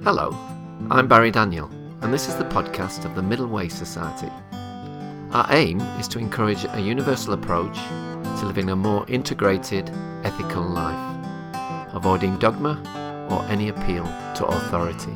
Hello, I'm Barry Daniel, and this is the podcast of the Middle Way Society. Our aim is to encourage a universal approach to living a more integrated, ethical life, avoiding dogma or any appeal to authority.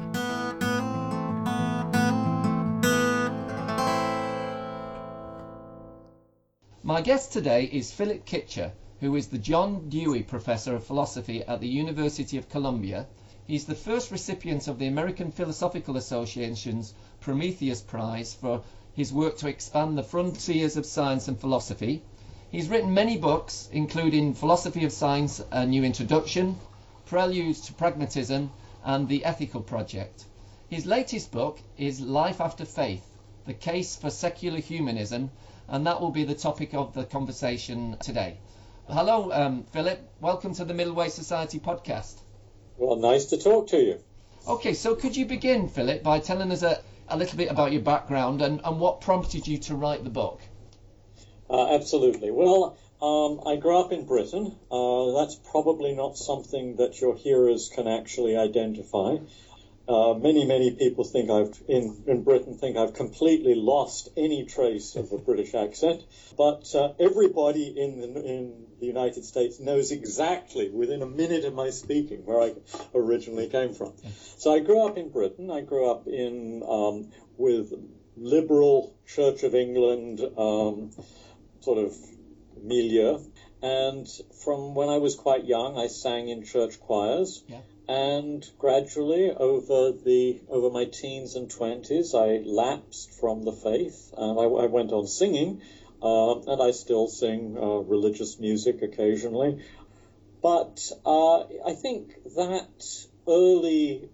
My guest today is Philip Kitcher, who is the John Dewey Professor of Philosophy at the University of Columbia. He's the first recipient of the American Philosophical Association's Prometheus Prize for his work to expand the frontiers of science and philosophy. He's written many books, including Philosophy of Science, A New Introduction, Preludes to Pragmatism, and The Ethical Project. His latest book is Life After Faith, The Case for Secular Humanism, and that will be the topic of the conversation today. Hello, Philip. Welcome to the Middle Way Society podcast. Well, nice to talk to you. Okay, so could you begin, Philip, by telling us a little bit about your background and what prompted you to write the book? Absolutely. Well, I grew up in Britain. That's probably not something that your hearers can actually identify. Many people think in Britain think I've completely lost any trace of a British accent, but everybody in the United States knows exactly within a minute of my speaking where I originally came from. So I grew up in Britain. I grew up in with liberal Church of England sort of milieu, and from when I was quite young, I sang in church choirs. Yeah. And gradually, over my teens and 20s, I lapsed from the faith, and I went on singing, and I still sing religious music occasionally. But I think that early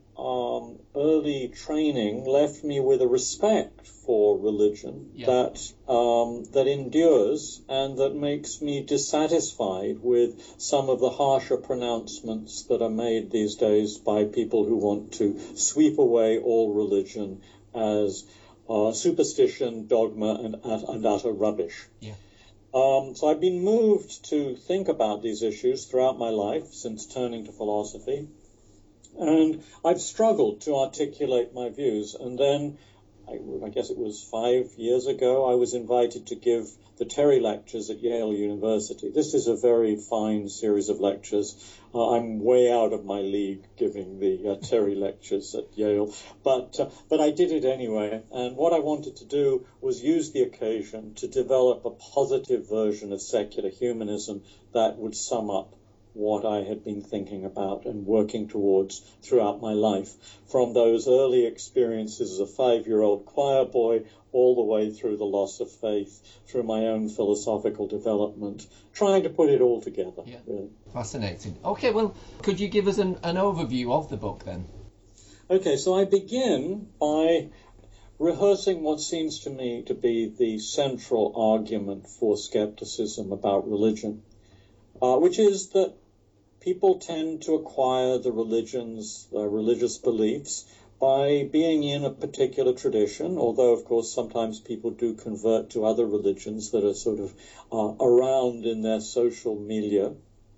training left me with a respect for religion that endures and that makes me dissatisfied with some of the harsher pronouncements that are made these days by people who want to sweep away all religion as superstition, dogma, and utter rubbish. Yeah. So I've been moved to think about these issues throughout my life since turning to philosophy. And I've struggled to articulate my views. And then, I guess it was 5 years ago, I was invited to give the Terry Lectures at Yale University. This is a very fine series of lectures. I'm way out of my league giving the Terry Lectures at Yale, but I did it anyway. And what I wanted to do was use the occasion to develop a positive version of secular humanism that would sum up what I had been thinking about and working towards throughout my life, from those early experiences as a 5-year-old choir boy all the way through the loss of faith, through my own philosophical development, trying to put it all together. Yeah. Really. Fascinating. Okay, well, could you give us an overview of the book then? Okay, so I begin by rehearsing what seems to me to be the central argument for skepticism about religion, which is that people tend to acquire the religious beliefs by being in a particular tradition, although, of course, sometimes people do convert to other religions that are sort of around in their social milieu.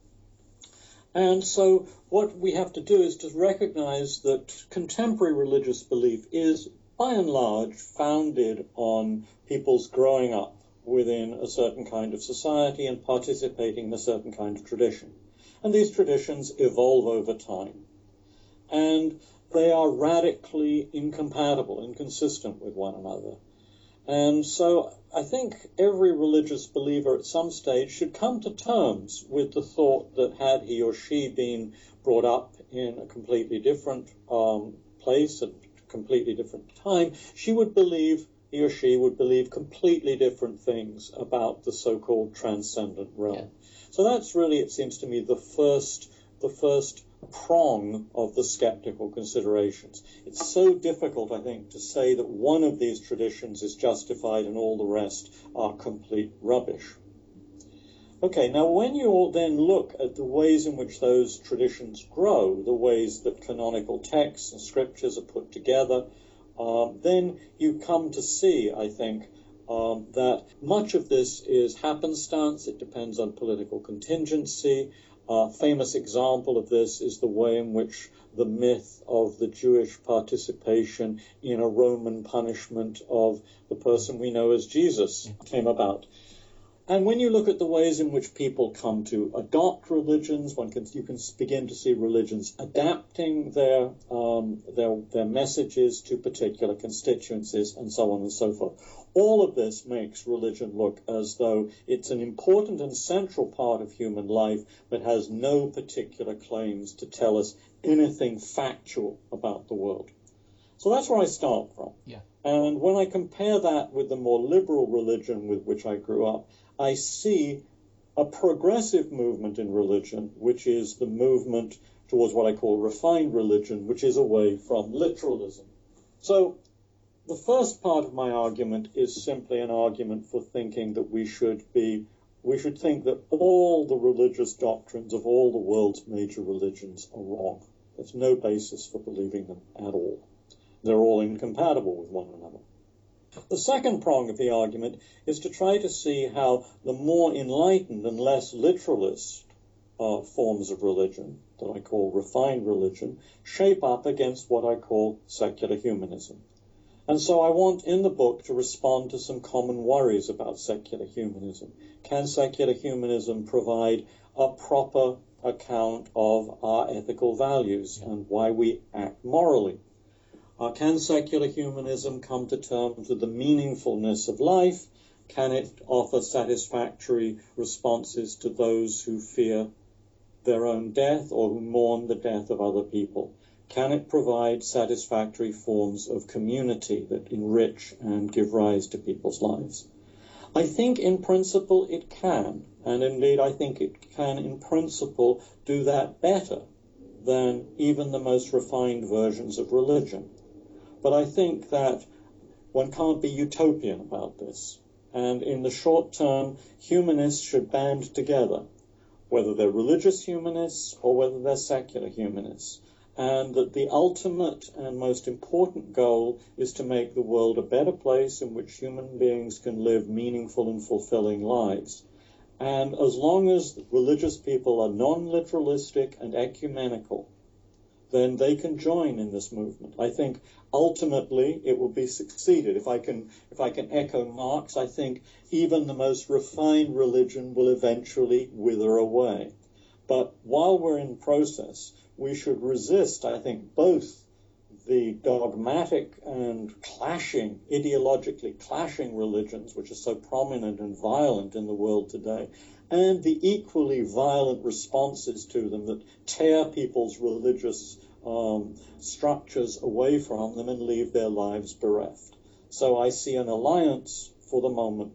And so what we have to do is to recognize that contemporary religious belief is, by and large, founded on people's growing up within a certain kind of society and participating in a certain kind of tradition. And these traditions evolve over time. And they are radically incompatible, inconsistent with one another. And so I think every religious believer at some stage should come to terms with the thought that had he or she been brought up in a completely different place at a completely different time, he or she would believe completely different things about the so-called transcendent realm. Yeah. So that's really, it seems to me, the first prong of the skeptical considerations. It's so difficult, I think, to say that one of these traditions is justified and all the rest are complete rubbish. Okay, now when you then look at the ways in which those traditions grow, the ways that canonical texts and scriptures are put together, then you come to see, I think, that much of this is happenstance. It depends on political contingency. famous example of this is the way in which the myth of the Jewish participation in a Roman punishment of the person we know as Jesus came about. And when you look at the ways in which people come to adopt religions, you can begin to see religions adapting their messages to particular constituencies and so on and so forth. All of this makes religion look as though it's an important and central part of human life, but has no particular claims to tell us anything factual about the world. So that's where I start from. Yeah. And when I compare that with the more liberal religion with which I grew up, I see a progressive movement in religion, which is the movement towards what I call refined religion, which is away from literalism. So the first part of my argument is simply an argument for thinking that we should think that all the religious doctrines of all the world's major religions are wrong. There's no basis for believing them at all. They're all incompatible with one another. The second prong of the argument is to try to see how the more enlightened and less literalist forms of religion, that I call refined religion, shape up against what I call secular humanism. And so I want in the book to respond to some common worries about secular humanism. Can secular humanism provide a proper account of our ethical values and why we act morally? Can secular humanism come to terms with the meaningfulness of life? Can it offer satisfactory responses to those who fear their own death or who mourn the death of other people? Can it provide satisfactory forms of community that enrich and give rise to people's lives? I think in principle it can, and indeed I think it can in principle do that better than even the most refined versions of religion. But I think that one can't be utopian about this. And in the short term, humanists should band together, whether they're religious humanists or whether they're secular humanists. And that the ultimate and most important goal is to make the world a better place in which human beings can live meaningful and fulfilling lives. And as long as religious people are non-literalistic and ecumenical, then they can join in this movement. I think ultimately it will be succeeded. If I can echo Marx, I think even the most refined religion will eventually wither away. But while we're in process, we should resist, I think, both the dogmatic and ideologically clashing religions, which are so prominent and violent in the world today, and the equally violent responses to them that tear people's religious structures away from them and leave their lives bereft. So I see an alliance for the moment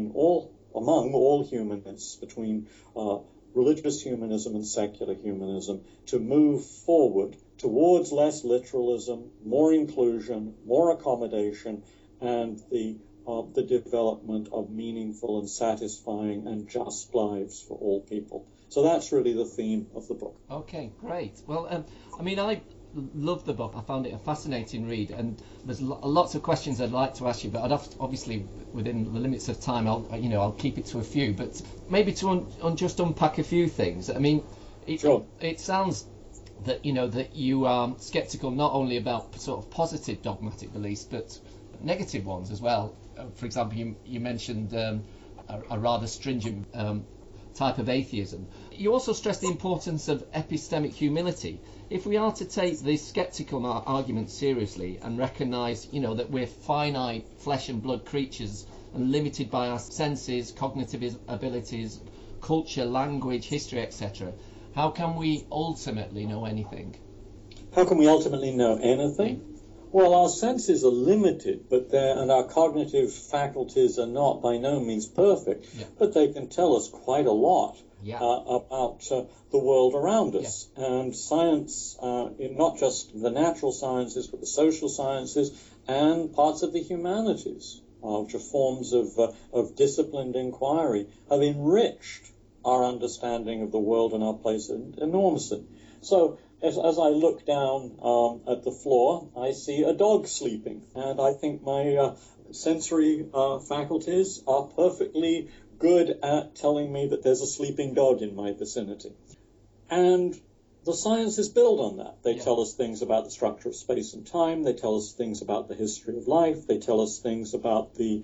among all humanists, between religious humanism and secular humanism, to move forward towards less literalism, more inclusion, more accommodation, and the development of meaningful and satisfying and just lives for all people. So that's really the theme of the book. Okay, great. Well, I love the book. I found it a fascinating read, and there's lots of questions I'd like to ask you, but I'd have to, obviously, within the limits of time, I'll keep it to a few. But maybe to just unpack a few things. I mean, Sure. It sounds that that you are sceptical not only about sort of positive dogmatic beliefs, but negative ones as well. For example, you mentioned a rather stringent type of atheism. You also stress the importance of epistemic humility. If we are to take the sceptical argument seriously and recognise, that we're finite flesh and blood creatures and limited by our senses, cognitive abilities, culture, language, history, etc., how can we ultimately know anything? How can we ultimately know anything? Well, our senses are limited, and our cognitive faculties are not by no means perfect, but they can tell us quite a lot about the world around us. Yeah. And science, not just the natural sciences, but the social sciences and parts of the humanities, which are forms of disciplined inquiry, have enriched our understanding of the world and our place enormously. So, as I look down at the floor, I see a dog sleeping, and I think my sensory faculties are perfectly good at telling me that there's a sleeping dog in my vicinity. And the sciences build on that. They Yeah. tell us things about the structure of space and time. They tell us things about the history of life. They tell us things about the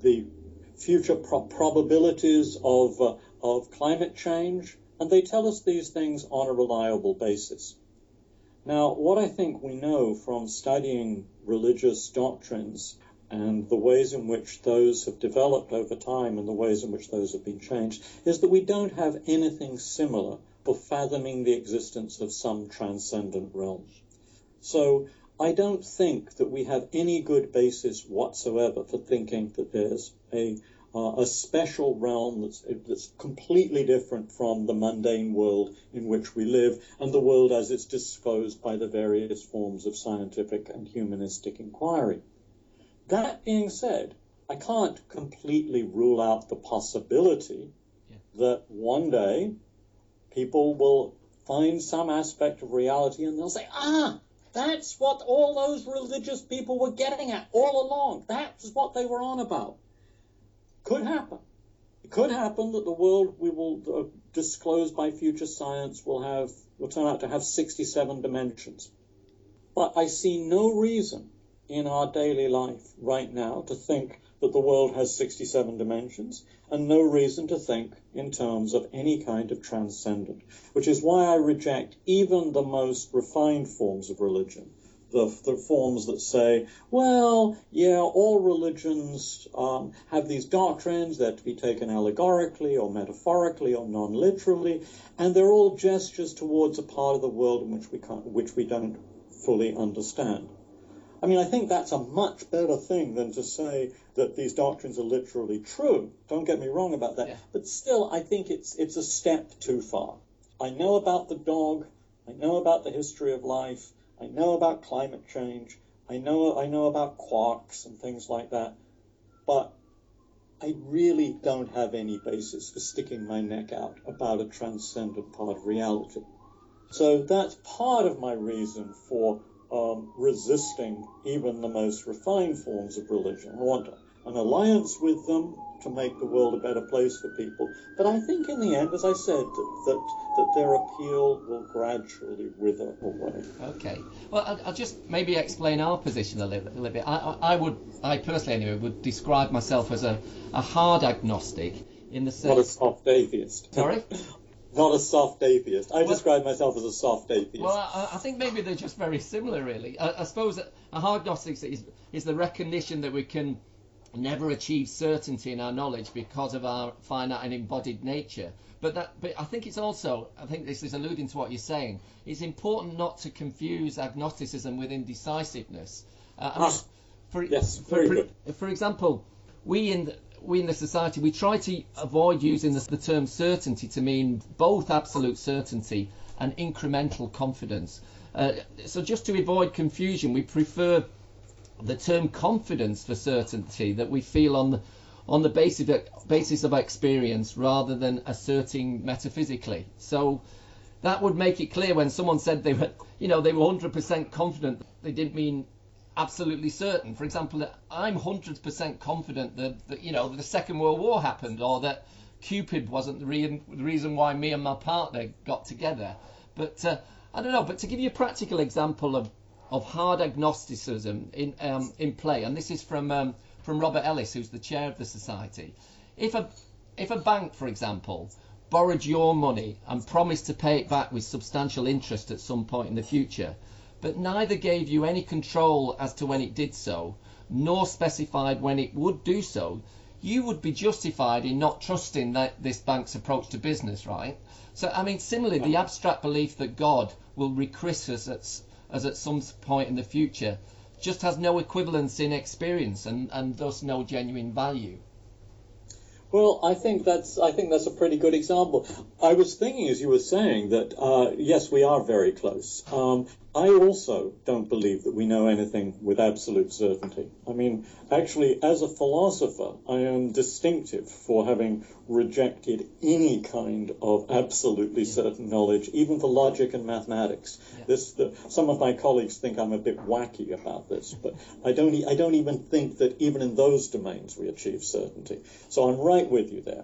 future probabilities of climate change. And they tell us these things on a reliable basis. Now, what I think we know from studying religious doctrines and the ways in which those have developed over time and the ways in which those have been changed is that we don't have anything similar for fathoming the existence of some transcendent realm. So I don't think that we have any good basis whatsoever for thinking that there's a special realm that's completely different from the mundane world in which we live and the world as it's disclosed by the various forms of scientific and humanistic inquiry. That being said, I can't completely rule out the possibility that one day people will find some aspect of reality and they'll say, that's what all those religious people were getting at all along. That's what they were on about. Could happen. It could happen that the world we will disclose by future science will turn out to have 67 dimensions. But I see no reason in our daily life right now to think that the world has 67 dimensions, and no reason to think in terms of any kind of transcendent, which is why I reject even the most refined forms of religion, the forms that say, well, yeah, all religions have these doctrines, they're to be taken allegorically or metaphorically or non-literally, and they're all gestures towards a part of the world in which we don't fully understand. I mean, I think that's a much better thing than to say that these doctrines are literally true. Don't get me wrong about that. Yeah. But still, I think it's a step too far. I know about the dog. I know about the history of life. I know about climate change. I know about quarks and things like that. But I really don't have any basis for sticking my neck out about a transcendent part of reality. So that's part of my reason for resisting even the most refined forms of religion. I want an alliance with them to make the world a better place for people. But I think in the end, as I said, that their appeal will gradually wither away. Okay. Well, I'll just maybe explain our position a little bit. I personally anyway would describe myself as a hard agnostic in the sense... Not a soft atheist. Sorry? Not a soft atheist. I describe myself as a soft atheist. Well, I think maybe they're just very similar, really. I suppose that a hard agnostic is the recognition that we can never achieve certainty in our knowledge because of our finite and embodied nature. But I think it's also, I think this is alluding to what you're saying, it's important not to confuse agnosticism with indecisiveness. Yes, very good. For example, we in the society, we try to avoid using the term certainty to mean both absolute certainty and incremental confidence. So just to avoid confusion, we prefer the term confidence for certainty that we feel on the basis of experience rather than asserting metaphysically. So that would make it clear when someone said they were 100% confident, they didn't mean absolutely certain. For example, I'm 100% confident that the Second World War happened, or that Cupid wasn't the reason why me and my partner got together. But I don't know. But to give you a practical example of hard agnosticism in play, and this is from Robert Ellis, who's the chair of the society. If a bank, for example, borrowed your money and promised to pay it back with substantial interest at some point in the future, but neither gave you any control as to when it did so, nor specified when it would do so, you would be justified in not trusting this bank's approach to business, right? So, I mean, similarly, the abstract belief that God will recruit us at some point in the future just has no equivalence in experience and thus no genuine value. Well, I think that's a pretty good example. I was thinking as you were saying that, yes, we are very close. I also don't believe that we know anything with absolute certainty. I mean, actually, as a philosopher, I am distinctive for having rejected any kind of absolutely certain knowledge, even for logic and mathematics. Yeah. Some of my colleagues think I'm a bit wacky about this, but I don't even think that even in those domains we achieve certainty. So I'm right with you there.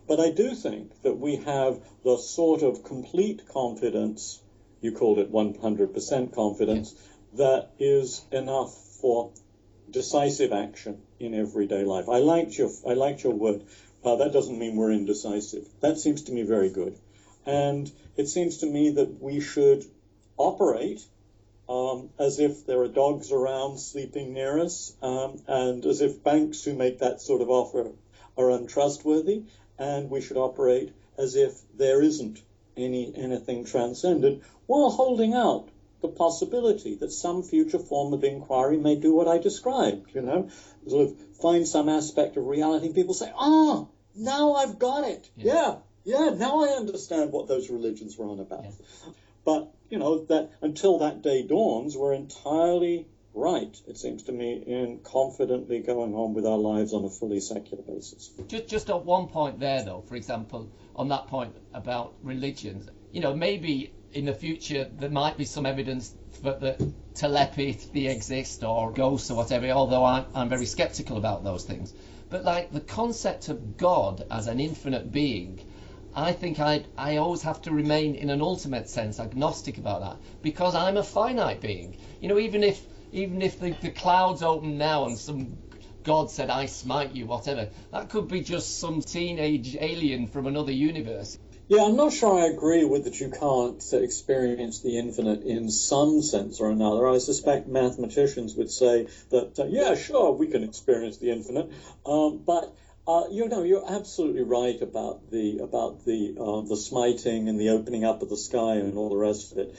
But I do think that we have the sort of complete confidence, you called it 100% confidence, that is enough for decisive action in everyday life. I liked your word. That doesn't mean we're indecisive. That seems to me very good. And it seems to me that we should operate as if there are dogs around sleeping near us, and as if banks who make that sort of offer are untrustworthy, and we should operate as if there isn't anything transcendent, while holding out the possibility that some future form of inquiry may do what I described, sort of find some aspect of reality, and people say, now I've got it. Yeah, now I understand what those religions were on about. Yeah. But, that until that day dawns, we're entirely right, it seems to me, in confidently going on with our lives on a fully secular basis. Just at one point there, though, for example, on that point about religions, maybe in the future there might be some evidence that telepathy exists or ghosts or whatever, although I'm very skeptical about those things. But like the concept of God as an infinite being, I think I always have to remain in an ultimate sense agnostic about that, because I'm a finite being. Even if the clouds open now and some God said, I smite you, whatever, that could be just some teenage alien from another universe. Yeah, I'm not sure I agree with that you can't experience the infinite in some sense or another. I suspect mathematicians would say that, yeah, sure, we can experience the infinite, but you're absolutely right about the smiting and the opening up of the sky and all the rest of it.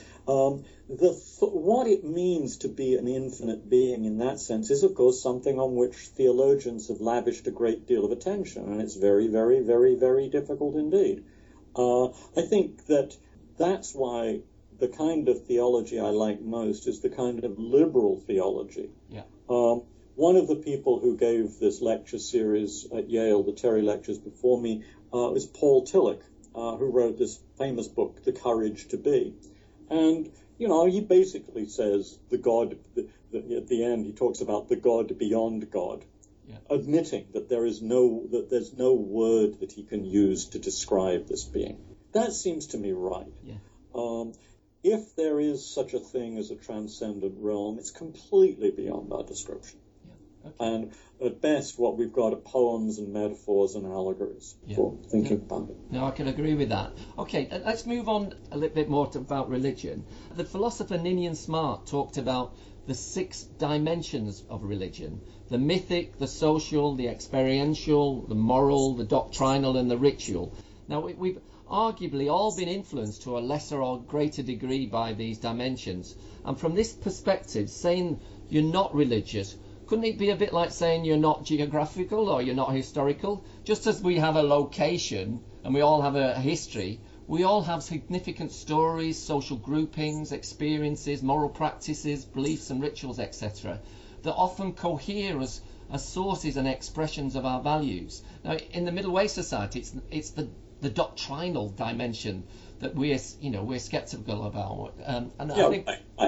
What it means to be an infinite being in that sense is, of course, something on which theologians have lavished a great deal of attention, and it's very, very, very, very difficult indeed. I think that's why the kind of theology I like most is the kind of liberal theology. Yeah. One of the people who gave this lecture series at Yale, the Terry Lectures before me, is Paul Tillich, who wrote this famous book, The Courage to Be. And, he basically says at the end, he talks about the God beyond God, admitting that there's no word that he can use to describe this being. That seems to me right. Yeah. If there is such a thing as a transcendent realm, it's completely beyond our description. Okay. And at best, what we've got are poems and metaphors and allegories for thinking about it. No, I can agree with that. Okay, let's move on a little bit more about religion. The philosopher Ninian Smart talked about the 6 dimensions of religion: the mythic, the social, the experiential, the moral, the doctrinal, and the ritual. Now, we've arguably all been influenced to a lesser or greater degree by these dimensions. And from this perspective, saying you're not religious, couldn't it be a bit like saying you're not geographical or you're not historical? Just as we have a location and we all have a history, we all have significant stories, social groupings, experiences, moral practices, beliefs and rituals, etc., that often cohere as sources and expressions of our values. Now, in the Middle Way Society, it's the doctrinal dimension that we're skeptical about. I think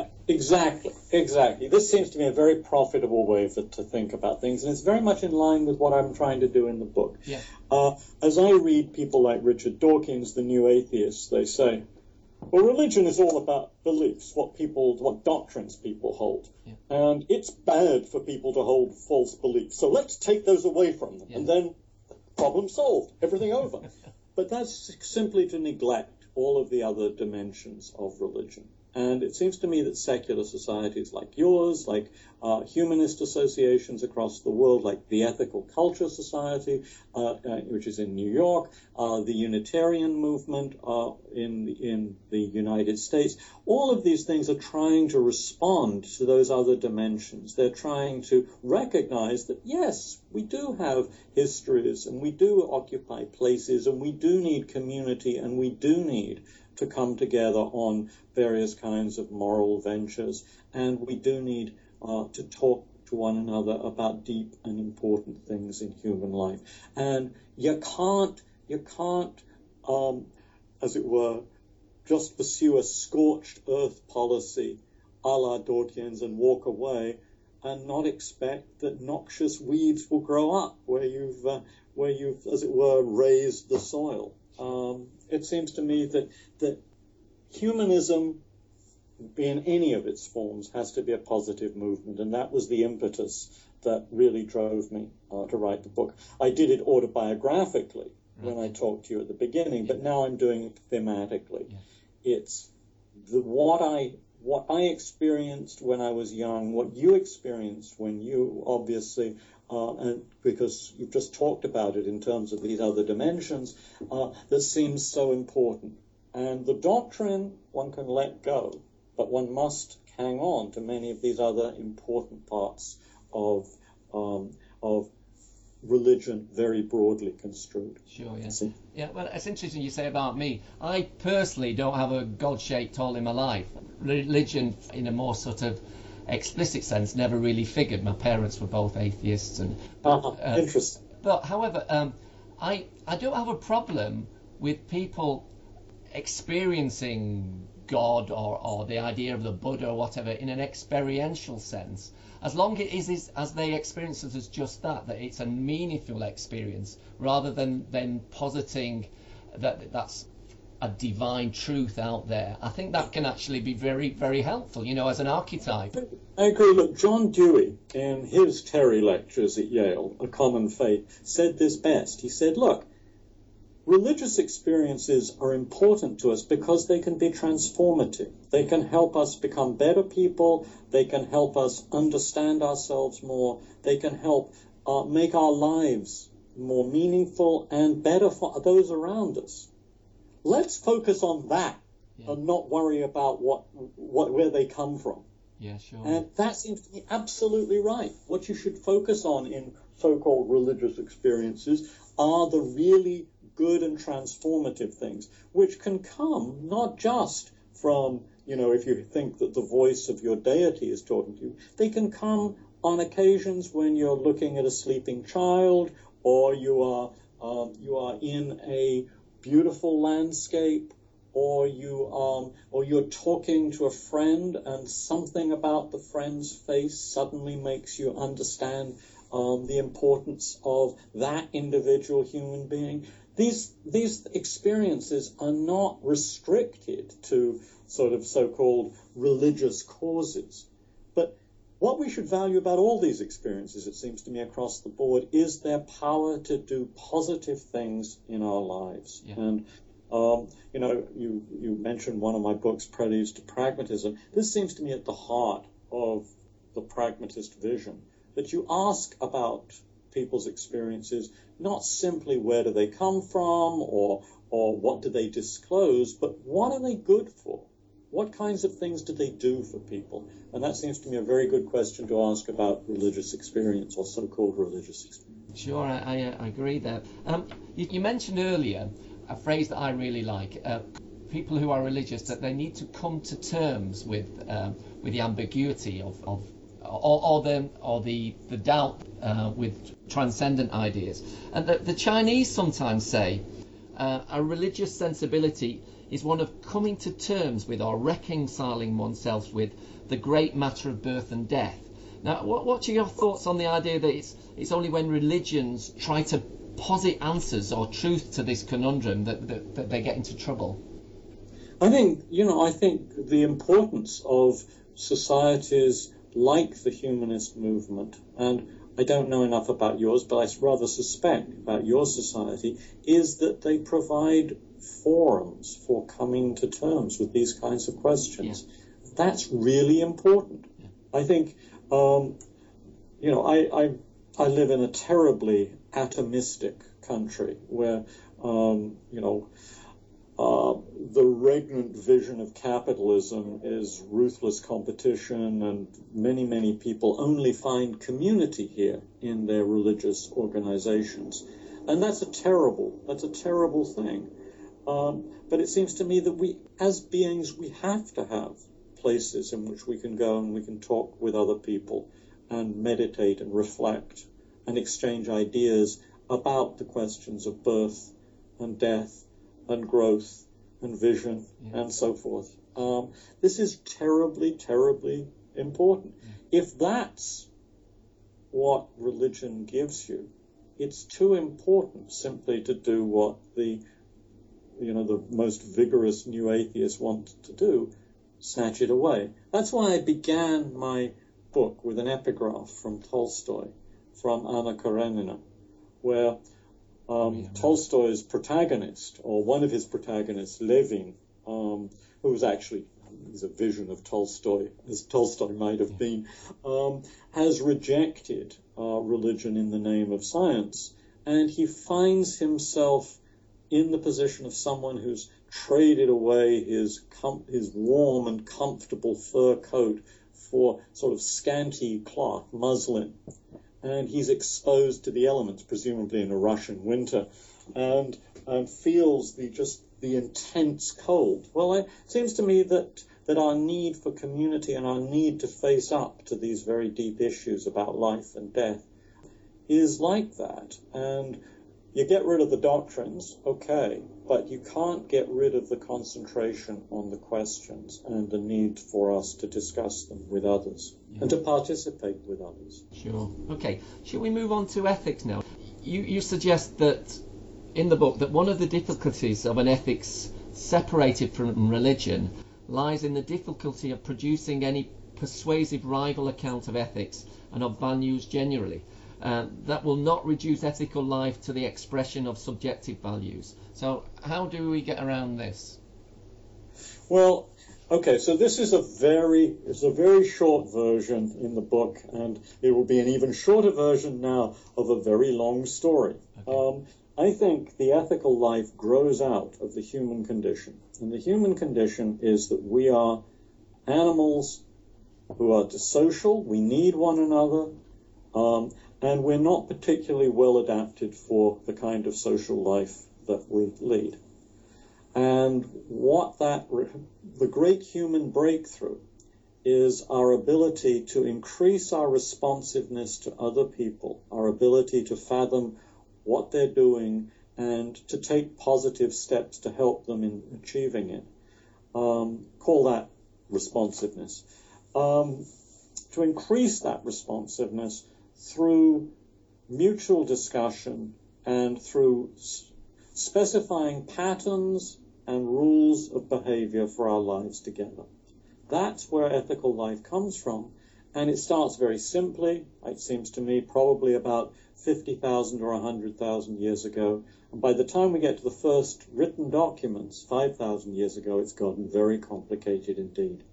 exactly. This seems to me a very profitable way to think about things, and it's very much in line with what I'm trying to do in the book. Yeah. As I read people like Richard Dawkins, the New Atheists, they say, well, religion is all about beliefs, what doctrines people hold. Yeah. And it's bad for people to hold false beliefs. So let's take those away from them. Yeah. And then problem solved, everything over. But that's simply to neglect all of the other dimensions of religion. And it seems to me that secular societies like yours, like humanist associations across the world, like the Ethical Culture Society, which is in New York, the Unitarian movement in the United States, all of these things are trying to respond to those other dimensions. They're trying to recognize that, yes, we do have histories, and we do occupy places, and we do need community, and we do need to come together on various kinds of moral ventures, and we do need to talk to one another about deep and important things in human life. And you can't, as it were, just pursue a scorched earth policy a la Dawkins and walk away and not expect that noxious weeds will grow up where you've where you've, as it were, raised the soil. It seems to me that humanism, in any of its forms, has to be a positive movement, and that was the impetus that really drove me to write the book. I did it autobiographically when I talked to you at the beginning, but now I'm doing it thematically. Yeah. It's what I experienced when I was young, what you experienced when you obviously, and because you've just talked about it in terms of these other dimensions, that seems so important. And the doctrine one can let go, but one must hang on to many of these other important parts of religion, very broadly construed. Sure, yeah. Yeah, well, it's interesting you say about me. I personally don't have a God-shaped hole in my life. Religion, in a more sort of explicit sense, never really figured. My parents were both atheists. Interesting. But, however, I don't have a problem with people experiencing God or the idea of the Buddha or whatever in an experiential sense, as long as they experience it as just that it's a meaningful experience, rather than positing that's a divine truth out there. I think that can actually be very, very helpful, as an archetype. I agree. Look, John Dewey, in his Terry lectures at Yale, A Common Faith, said this best. He said, look, religious experiences are important to us because they can be transformative. They can help us become better people. They can help us understand ourselves more. They can help make our lives more meaningful and better for those around us. Let's focus on that and not worry about where they come from. Yeah, sure. And that seems to be absolutely right. What you should focus on in so-called religious experiences are the really good and transformative things, which can come not just from, if you think that the voice of your deity is talking to you, they can come on occasions when you're looking at a sleeping child, or you are in a beautiful landscape, or you're talking to a friend and something about the friend's face suddenly makes you understand the importance of that individual human being. These experiences are not restricted to sort of so-called religious causes. But what we should value about all these experiences, it seems to me, across the board, is their power to do positive things in our lives. Yeah. And, you mentioned one of my books, Preludes to Pragmatism. This seems to me at the heart of the pragmatist vision, that you ask about people's experiences, not simply where do they come from or what do they disclose, but what are they good for? What kinds of things do they do for people? And that seems to me a very good question to ask about religious experience, or so-called religious experience. Sure, I agree there. You mentioned earlier a phrase that I really like. People who are religious, that they need to come to terms with the ambiguity or the doubt with transcendent ideas. And the Chinese sometimes say a religious sensibility is one of coming to terms with or reconciling oneself with the great matter of birth and death. Now, what are your thoughts on the idea that it's only when religions try to posit answers or truth to this conundrum that they get into trouble? I think the importance of societies like the humanist movement, and I don't know enough about yours, but I rather suspect about your society, is that they provide forums for coming to terms with these kinds of questions. Yeah. That's really important. Yeah. I think, I live in a terribly atomistic country where, the regnant vision of capitalism is ruthless competition, and many, many people only find community here in their religious organizations. And that's a terrible thing. But it seems to me that we, as beings, we have to have places in which we can go and we can talk with other people and meditate and reflect and exchange ideas about the questions of birth and death and growth and vision and so forth. This is terribly, terribly important. If that's what religion gives you, it's too important simply to do what the most vigorous new atheists want to do, snatch it away. That's why I began my book with an epigraph from Tolstoy, from Anna Karenina, where Tolstoy's protagonist, or one of his protagonists, Levin, who was actually he's a vision of Tolstoy, as Tolstoy might have been, has rejected religion in the name of science, and he finds himself in the position of someone who's traded away his warm and comfortable fur coat for sort of scanty cloth, muslin, and he's exposed to the elements, presumably in a Russian winter, and feels the intense cold. Well, it seems to me that our need for community and our need to face up to these very deep issues about life and death is like that. And you get rid of the doctrines, okay, but you can't get rid of the concentration on the questions and the need for us to discuss them with others and to participate with others. Sure. Okay. Shall we move on to ethics now? You suggest that in the book that one of the difficulties of an ethics separated from religion lies in the difficulty of producing any persuasive rival account of ethics and of values generally. That will not reduce ethical life to the expression of subjective values. So how do we get around this? Well, okay, so this is a very short version in the book, and it will be an even shorter version now of a very long story. Okay. I think the ethical life grows out of the human condition. And the human condition is that we are animals who are social, we need one another, and we're not particularly well adapted for the kind of social life that we lead. And the great human breakthrough is our ability to increase our responsiveness to other people, our ability to fathom what they're doing and to take positive steps to help them in achieving it. Call that responsiveness. To increase that responsiveness through mutual discussion and through specifying patterns and rules of behavior for our lives together. That's where ethical life comes from, and it starts very simply, it seems to me, probably about 50,000 or 100,000 years ago, and by the time we get to the first written documents, 5,000 years ago, it's gotten very complicated indeed.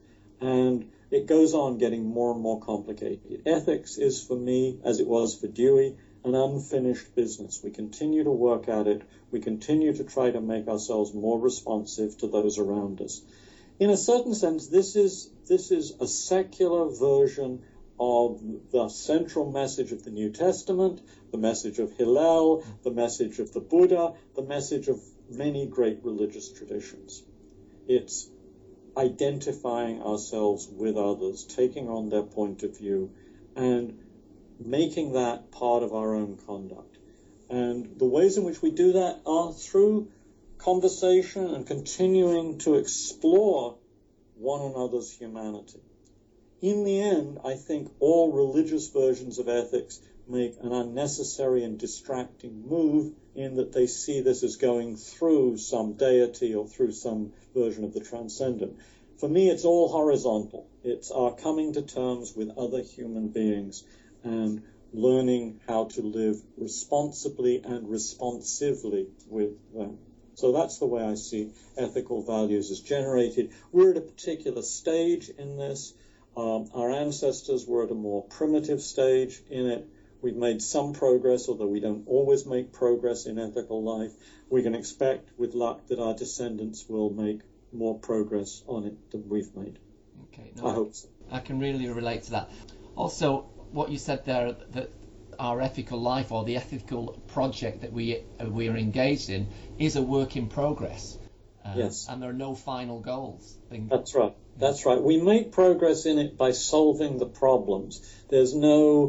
And it goes on getting more and more complicated. Ethics is, for me, as it was for Dewey, an unfinished business. We continue to work at it. We continue to try to make ourselves more responsive to those around us. In a certain sense, this is a secular version of the central message of the New Testament, the message of Hillel, the message of the Buddha, the message of many great religious traditions. It's identifying ourselves with others, taking on their point of view, and making that part of our own conduct. And the ways in which we do that are through conversation and continuing to explore one another's humanity. In the end, I think all religious versions of ethics make an unnecessary and distracting move in that they see this as going through some deity or through some version of the transcendent. For me, it's all horizontal. It's our coming to terms with other human beings and learning how to live responsibly and responsively with them. So that's the way I see ethical values as generated. We're at a particular stage in this. Our ancestors were at a more primitive stage in it. We've made some progress, although we don't always make progress in ethical life. We can expect, with luck, that our descendants will make more progress on it than we've made. Okay, I hope so. I can really relate to that. Also, what you said there, that our ethical life or the ethical project that we are engaged in is a work in progress. Yes. And there are no final goals. That's right. That's right. We make progress in it by solving the problems. There's no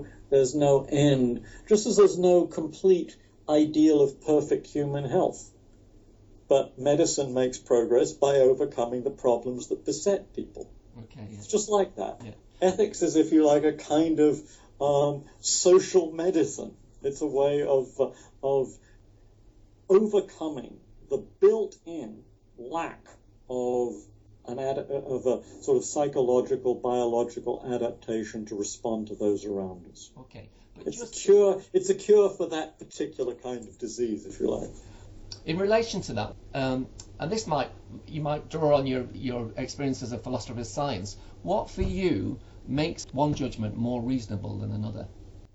end, just as there's no complete ideal of perfect human health. But medicine makes progress by overcoming the problems that beset people. Okay. Yeah. It's just like that. Yeah. Ethics is, if you like, a kind of social medicine. It's a way of overcoming the built-in lack of a sort of psychological, biological adaptation to respond to those around us. Okay, but it's a cure for that particular kind of disease, if you like. In relation to that, and this you might draw on your experience as a philosopher of science. What for you makes one judgment more reasonable than another?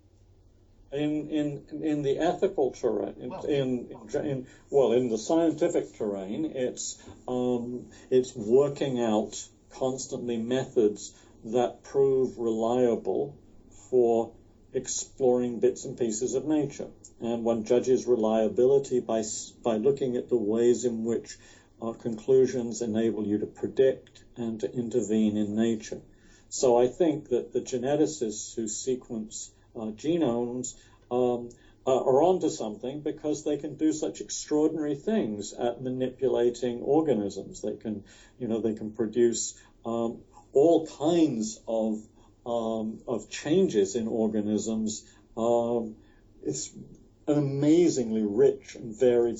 In the ethical terrain, in the scientific terrain, it's working out constantly methods that prove reliable for exploring bits and pieces of nature. And one judges reliability by looking at the ways in which our conclusions enable you to predict and to intervene in nature. So I think that the geneticists who sequence genomes are onto something, because they can do such extraordinary things at manipulating organisms. They can produce all kinds of changes in organisms. It's an amazingly rich and varied,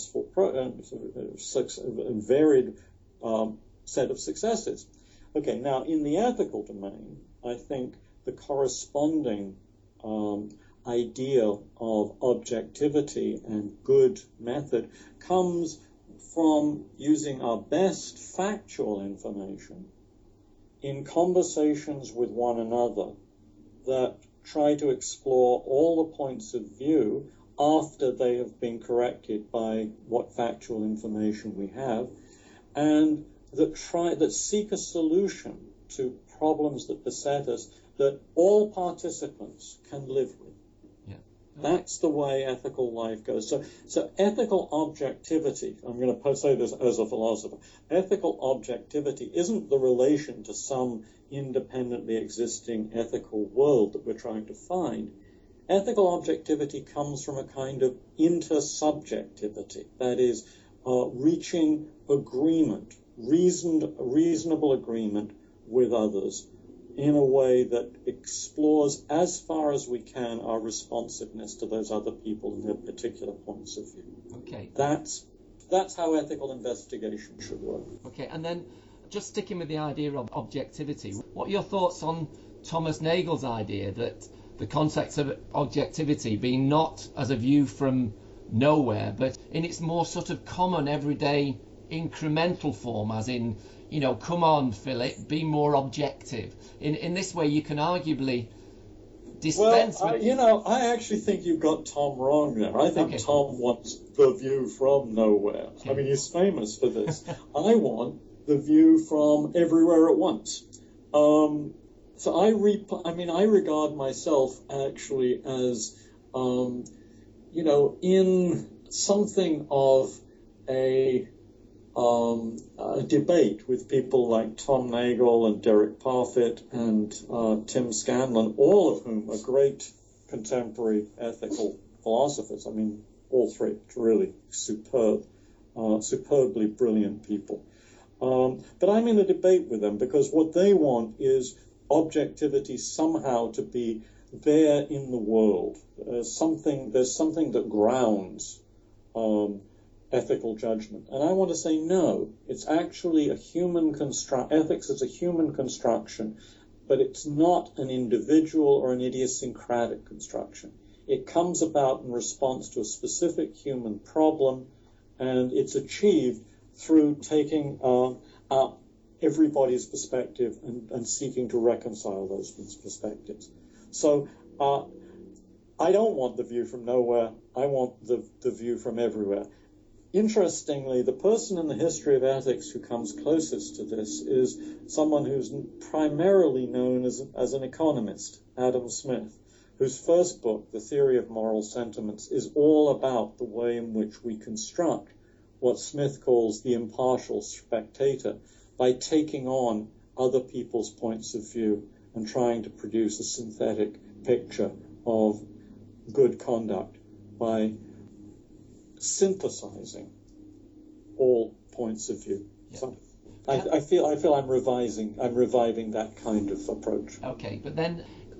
varied set of successes. Okay, now in the ethical domain, I think the corresponding idea of objectivity and good method comes from using our best factual information in conversations with one another that try to explore all the points of view after they have been corrected by what factual information we have, and that seek a solution to problems that beset us that all participants can live with. Yeah. That's the way ethical life goes. So ethical objectivity, I'm going to say this as a philosopher, ethical objectivity isn't the relation to some independently existing ethical world that we're trying to find. Ethical objectivity comes from a kind of intersubjectivity, that is, reaching agreement, reasonable agreement with others in a way that explores as far as we can our responsiveness to those other people and their particular points of view. Okay. That's how ethical investigation should work. Okay, and then just sticking with the idea of objectivity, what are your thoughts on Thomas Nagel's idea that the concept of objectivity being not as a view from nowhere, but in its more sort of common, everyday, incremental form, as in, come on, Philip, be more objective. In this way, you can arguably dispense with... I actually think you got Tom wrong there. I think Tom wants the view from nowhere. Okay. I mean, he's famous for this. I want the view from everywhere at once. So I regard myself actually as, in something of a debate with people like Tom Nagel and Derek Parfit and Tim Scanlon, all of whom are great contemporary ethical philosophers. I mean, all three really superbly brilliant people. But I'm in a debate with them because what they want is objectivity somehow to be there in the world. There's something that grounds ethical judgment. And I want to say no. It's actually a human construct. Ethics is a human construction, but it's not an individual or an idiosyncratic construction. It comes about in response to a specific human problem, and it's achieved through taking everybody's perspective and seeking to reconcile those perspectives. So I don't want the view from nowhere. I want the view from everywhere. Interestingly, the person in the history of ethics who comes closest to this is someone who's primarily known as an economist, Adam Smith, whose first book, The Theory of Moral Sentiments, is all about the way in which we construct what Smith calls the impartial spectator by taking on other people's points of view and trying to produce a synthetic picture of good conduct by synthesizing all points of view. Yeah. So I feel I'm reviving that kind of approach. Okay, but then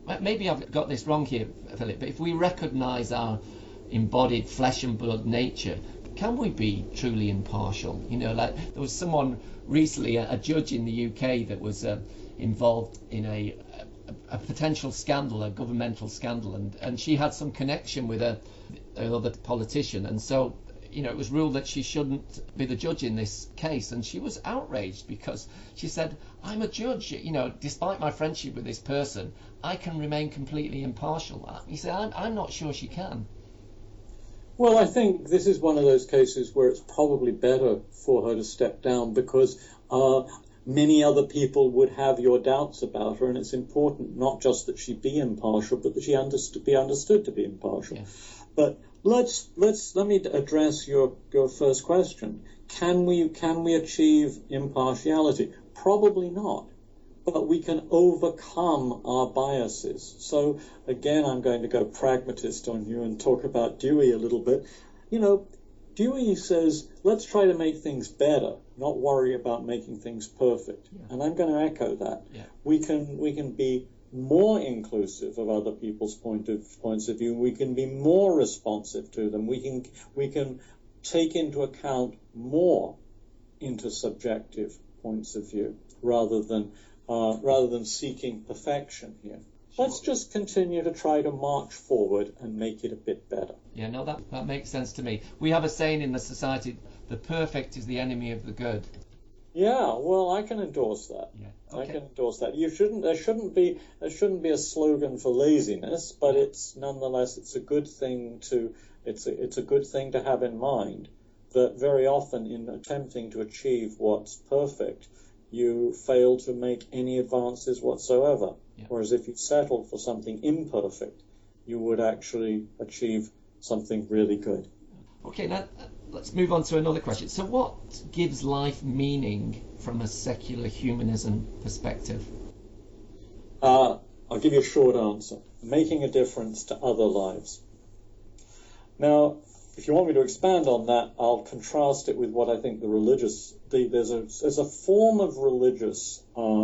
maybe I've got this wrong here, Philip, but if we recognise our embodied flesh and blood nature, can we be truly impartial? You know, like there was someone recently, a judge in the UK, that was involved in a potential scandal, a governmental scandal, and she had some connection with another politician, and so, you know, it was ruled that she shouldn't be the judge in this case, and she was outraged because she said, I'm a judge, you know, despite my friendship with this person, I can remain completely impartial. He said, I'm not sure she can. Well, I think this is one of those cases where it's probably better for her to step down, because many other people would have your doubts about her, and it's important not just that she be impartial, but that she be understood to be impartial. Yeah. But let me address your first question. Can we achieve impartiality? Probably not, but we can overcome our biases. So again, I'm going to go pragmatist on you and talk about Dewey a little bit. You know, Dewey says, let's try to make things better, not worry about making things perfect. Yeah. And I'm going to echo that. Yeah. We can be more inclusive of other people's points of view. We can be more responsive to them. We can take into account more intersubjective points of view rather than seeking perfection here. Sure. Let's just continue to try to march forward and make it a bit better. Yeah, no, that makes sense to me. We have a saying in the society, the perfect is the enemy of the good. Yeah, well, I can endorse that. Yeah. Okay. I can endorse that. There shouldn't be a slogan for laziness, but nonetheless it's a good thing to have in mind that very often in attempting to achieve what's perfect, you fail to make any advances whatsoever. Yeah. Whereas if you settle for something imperfect, you would actually achieve something really good. Okay, now let's move on to another question. So what gives life meaning from a secular humanism perspective? I'll give you a short answer. Making a difference to other lives. Now, if you want me to expand on that, I'll contrast it with what I think there's a form of religious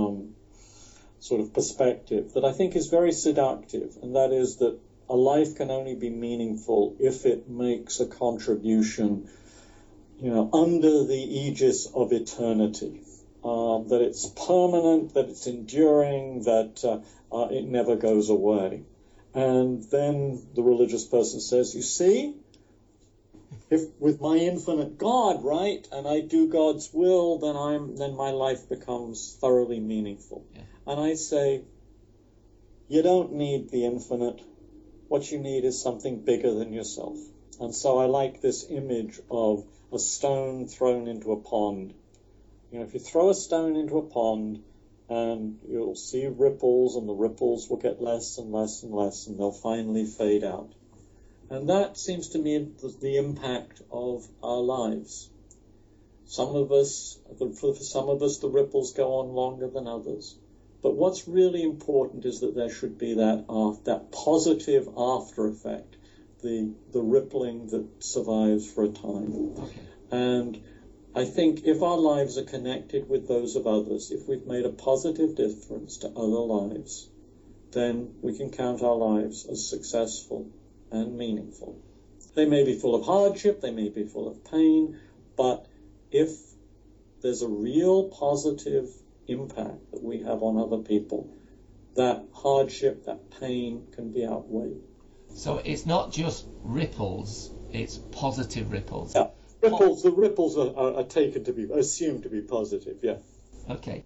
sort of perspective that I think is very seductive, and that is that a life can only be meaningful if it makes a contribution, you know, under the aegis of eternity. That it's permanent, that it's enduring, that it never goes away. And then the religious person says, you see, if with my infinite God, right, and I do God's will, then my life becomes thoroughly meaningful. Yeah. And I say, you don't need the infinite. What you need is something bigger than yourself. And so I like this image of a stone thrown into a pond. You know, if you throw a stone into a pond, and you'll see ripples, and the ripples will get less and less and less, and they'll finally fade out. And that seems to me the impact of our lives. For some of us, the ripples go on longer than others. But what's really important is that there should be that positive after effect, the rippling that survives for a time. Okay. And I think if our lives are connected with those of others, if we've made a positive difference to other lives, then we can count our lives as successful and meaningful. They may be full of hardship, they may be full of pain, but if there's a real positive impact that we have on other people, that hardship, that pain can be outweighed. So it's not just ripples, it's positive ripples. Yeah. The ripples are taken to be assumed to be positive. Yeah. Okay.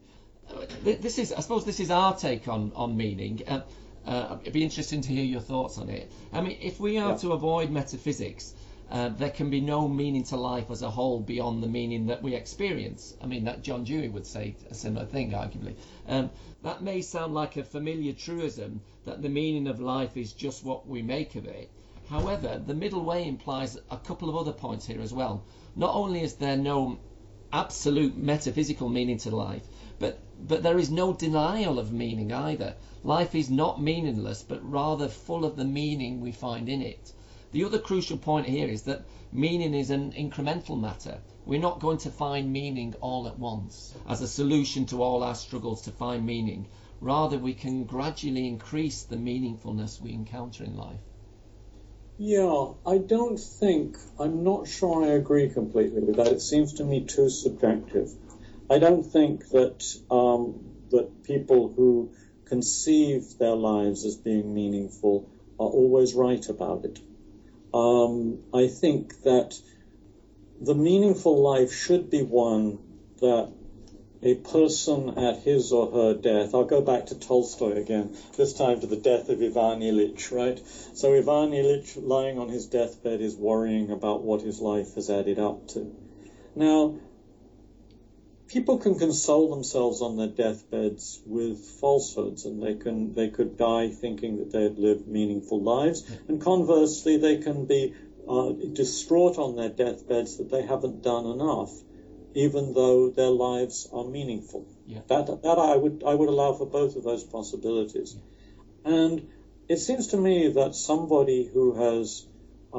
I suppose this is our take on meaning. It'd be interesting to hear your thoughts on it. I mean, if we are to avoid metaphysics, there can be no meaning to life as a whole beyond the meaning that we experience. I mean, that John Dewey would say a similar thing, arguably. That may sound like a familiar truism, that the meaning of life is just what we make of it. However, the middle way implies a couple of other points here as well. Not only is there no absolute metaphysical meaning to life, but there is no denial of meaning either. Life is not meaningless, but rather full of the meaning we find in it. The other crucial point here is that meaning is an incremental matter. We're not going to find meaning all at once as a solution to all our struggles to find meaning. Rather, we can gradually increase the meaningfulness we encounter in life. Yeah, I'm not sure I agree completely with that. It seems to me too subjective. I don't think that that people who conceive their lives as being meaningful are always right about it. I think that the meaningful life should be one that a person at his or her death, I'll go back to Tolstoy again, this time to the death of Ivan Ilyich, right? So Ivan Ilyich, lying on his deathbed, is worrying about what his life has added up to. Now, people can console themselves on their deathbeds with falsehoods, and they could die thinking that they had lived meaningful lives, and conversely, they can be distraught on their deathbeds that they haven't done enough, even though their lives are meaningful. Yeah. That I would allow for both of those possibilities. Yeah. And it seems to me that somebody who has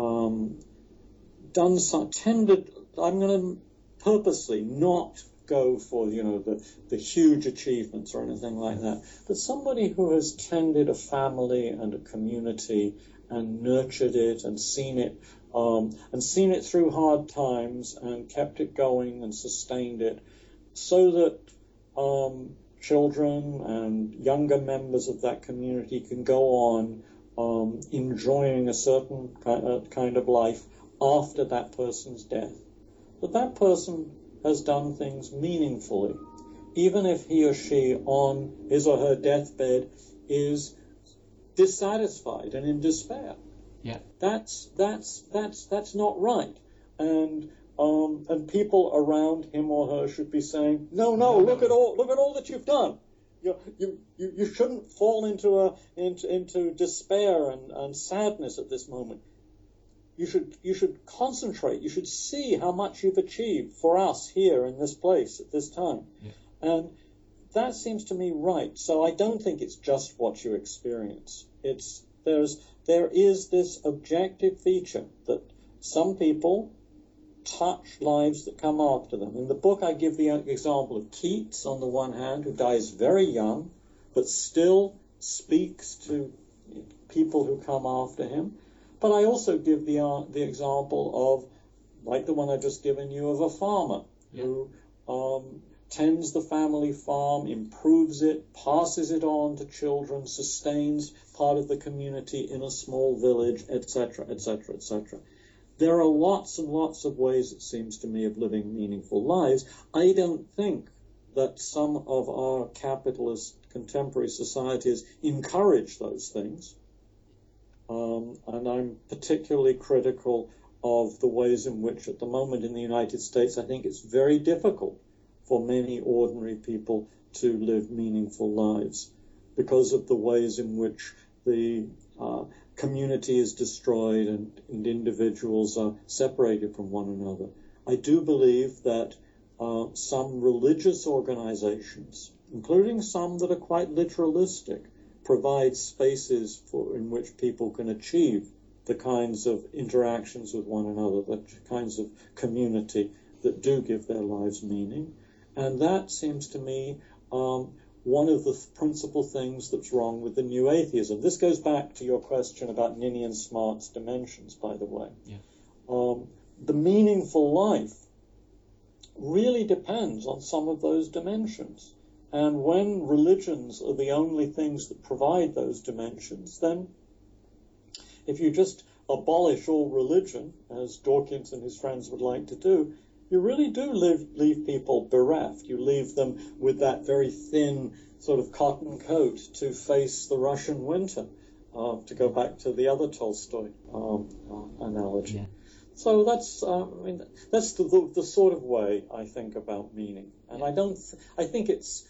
tended, I'm going to purposely not go for, the huge achievements or anything like that, but somebody who has tended a family and a community and nurtured it and seen it through hard times and kept it going and sustained it, so that children and younger members of that community can go on enjoying a certain kind of life after that person's death. But that person has done things meaningfully, even if he or she on his or her deathbed is dissatisfied and in despair. Yeah. That's not right. And people around him or her should be saying, no, look at all that you've done. You shouldn't fall into despair and sadness at this moment. You should concentrate. You should see how much you've achieved for us here in this place at this time. Yeah. And that seems to me right. So I don't think it's just what you experience. There is this objective feature that some people touch lives that come after them. In the book, I give the example of Keats, on the one hand, who dies very young, but still speaks to people who come after him. But I also give the example of, like the one I've just given you, of a farmer who tends the family farm, improves it, passes it on to children, sustains part of the community in a small village, etc., etc., etc. There are lots and lots of ways, it seems to me, of living meaningful lives. I don't think that some of our capitalist contemporary societies encourage those things. And I'm particularly critical of the ways in which, at the moment in the United States, I think it's very difficult for many ordinary people to live meaningful lives because of the ways in which the community is destroyed and individuals are separated from one another. I do believe that some religious organizations, including some that are quite literalistic, provide spaces in which people can achieve the kinds of interactions with one another, the kinds of community that do give their lives meaning. And that seems to me one of the principal things that's wrong with the new atheism. This goes back to your question about Ninian Smart's dimensions, by the way. Yeah. The meaningful life really depends on some of those dimensions. And when religions are the only things that provide those dimensions, then if you just abolish all religion, as Dawkins and his friends would like to do, you really do leave people bereft. You leave them with that very thin sort of cotton coat to face the Russian winter, to go back to the other Tolstoy analogy. Yeah. So that's the sort of way I think about meaning, and I think it's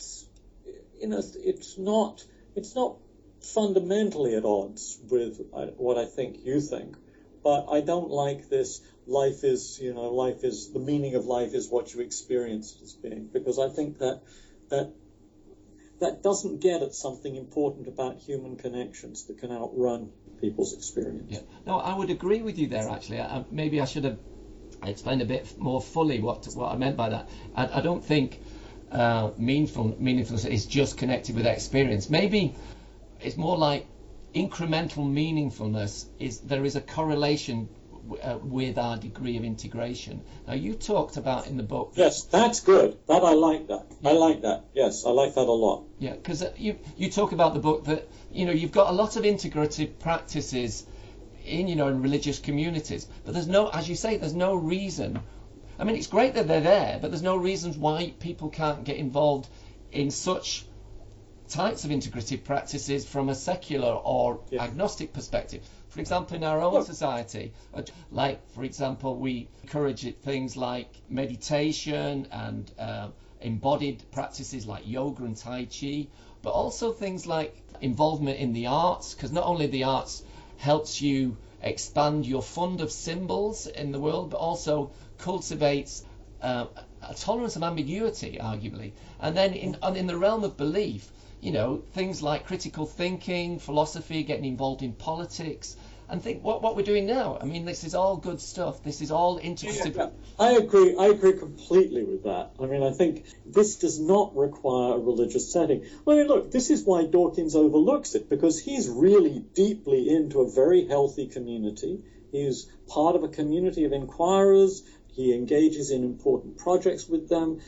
not fundamentally at odds with what I think you think, but I don't like this. Life is the meaning of life is what you experience it as being, because I think that doesn't get at something important about human connections that can outrun people's experience. Yeah. No, I would agree with you there, actually. Maybe I should have explained a bit more fully what I meant by that. I don't think meaningfulness is just connected with experience. Maybe it's more like incremental meaningfulness there is a correlation with our degree of integration. Now, you talked about in the book. Yes, that's good. I like that. I like that. Yes, I like that a lot. Yeah, because you talk about the book that you've got a lot of integrative practices in in religious communities, but there's no, as you say, there's no reason. I mean, it's great that they're there, but there's no reasons why people can't get involved in such types of integrative practices from a secular or agnostic perspective. For example, in our own society, like, for example, we encourage things like meditation and embodied practices like yoga and Tai Chi, but also things like involvement in the arts, because not only the arts helps you expand your fund of symbols in the world, but also cultivates a tolerance of ambiguity, arguably. And then in the realm of belief, things like critical thinking, philosophy, getting involved in politics, and think what we're doing now. I mean, this is all good stuff. This is all integrative. Yeah. I agree completely with that. I mean, I think this does not require a religious setting. I mean, look, this is why Dawkins overlooks it, because he's really deeply into a very healthy community. He's part of a community of inquirers. He engages in important projects with them.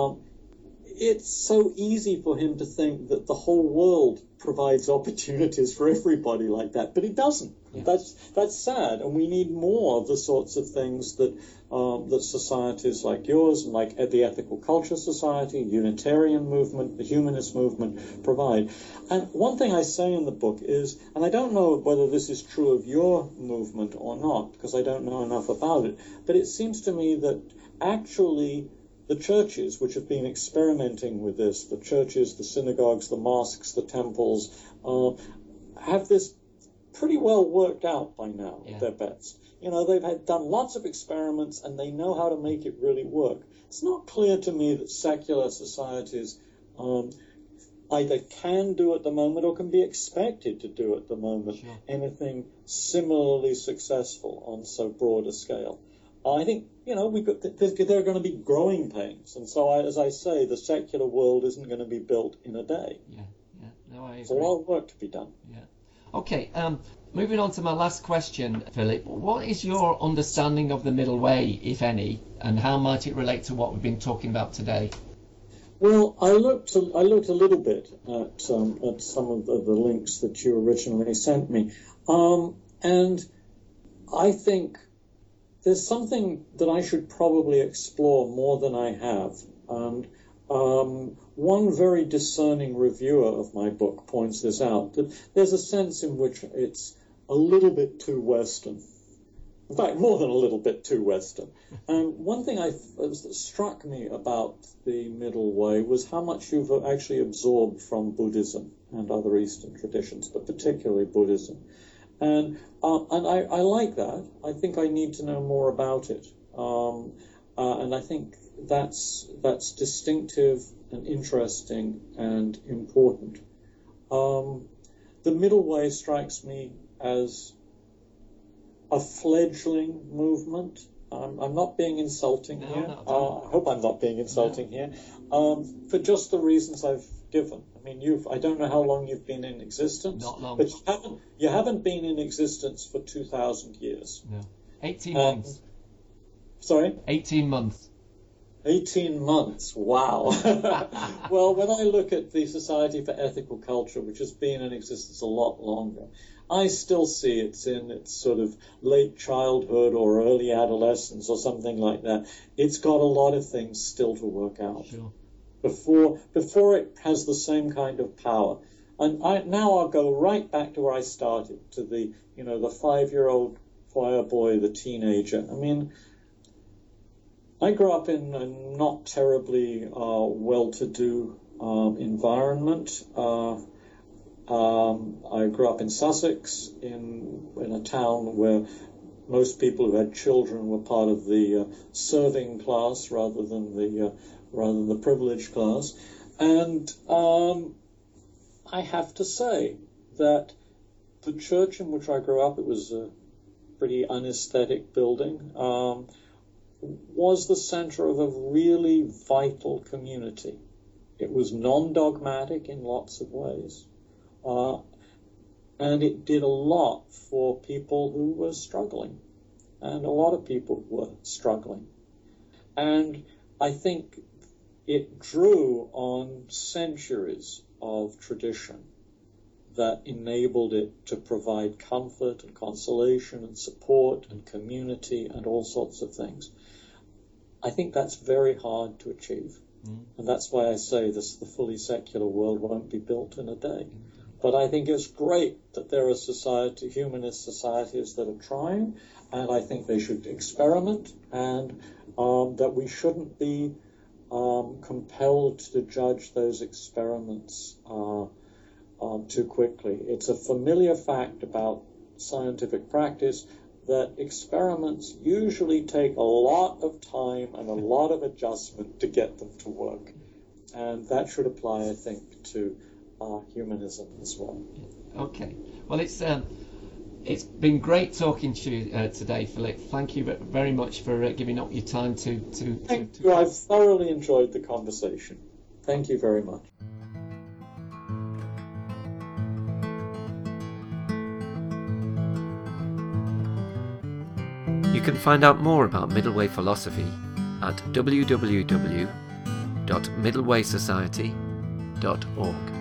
It's so easy for him to think that the whole world provides opportunities for everybody like that, but it doesn't. Yeah. That's sad, and we need more of the sorts of things that societies like yours and like the Ethical Culture Society, Unitarian movement, the Humanist movement provide. And one thing I say in the book is, and I don't know whether this is true of your movement or not, because I don't know enough about it, but it seems to me that actually the churches which have been experimenting with this, the churches, the synagogues, the mosques, the temples, have this pretty well worked out by now at their best. They've done lots of experiments and they know how to make it really work. It's not clear to me that secular societies either can do at the moment or can be expected to do at the moment anything similarly successful on so broad a scale. I think, there are going to be growing pains. And so, as I say, the secular world isn't going to be built in a day. No, I agree. There's a lot of work to be done. Okay, moving on to my last question, Philip. What is your understanding of the middle way, if any, and how might it relate to what we've been talking about today? Well, I looked a little bit at some of the links that you originally sent me, and I think there's something that I should probably explore more than I have. And one very discerning reviewer of my book points this out, that there's a sense in which it's a little bit too Western. In fact, more than a little bit too Western. And one thing that struck me about the middle way was how much you've actually absorbed from Buddhism and other Eastern traditions, but particularly Buddhism. And I like that. I think I need to know more about it. And I think that's distinctive and interesting and important. The middle way strikes me as a fleggling movement. I'm not being insulting here. I hope I'm not being insulting here. For just the reasons I've given. I mean, I don't know how long you've been in existence. Not long. But you haven't been in existence for 2,000 years. No. 18 months. Sorry? 18 months. 18 months, wow. Well, when I look at the Society for Ethical Culture, which has been in existence a lot longer, I still see it's in its sort of late childhood or early adolescence or something like that. It's got a lot of things still to work out. Sure. Before it has the same kind of power. And now I'll go right back to where I started, to the 5-year-old choir boy, the teenager. I mean, I grew up in a not terribly well-to-do environment. I grew up in Sussex, in a town where most people who had children were part of the serving class rather than the privileged class. And I have to say that the church in which I grew up, it was a pretty unaesthetic building, was the center of a really vital community. It was non-dogmatic in lots of ways, and it did a lot for people who were struggling, and a lot of people were struggling. And I think it drew on centuries of tradition that enabled it to provide comfort and consolation and support and community and all sorts of things. I think that's very hard to achieve. And that's why I say this: the fully secular world won't be built in a day. But I think it's great that there are humanist societies that are trying, and I think they should experiment, and that we shouldn't be compelled to judge those experiments too quickly. It's a familiar fact about scientific practice that experiments usually take a lot of time and a lot of adjustment to get them to work. And that should apply, I think, to humanism as well. Okay. Well, it's been great talking to you today, Philip. Thank you very much for giving up your time to Thank you. I've thoroughly enjoyed the conversation. Thank you very much. You can find out more about Middle Way philosophy at www.middlewaysociety.org.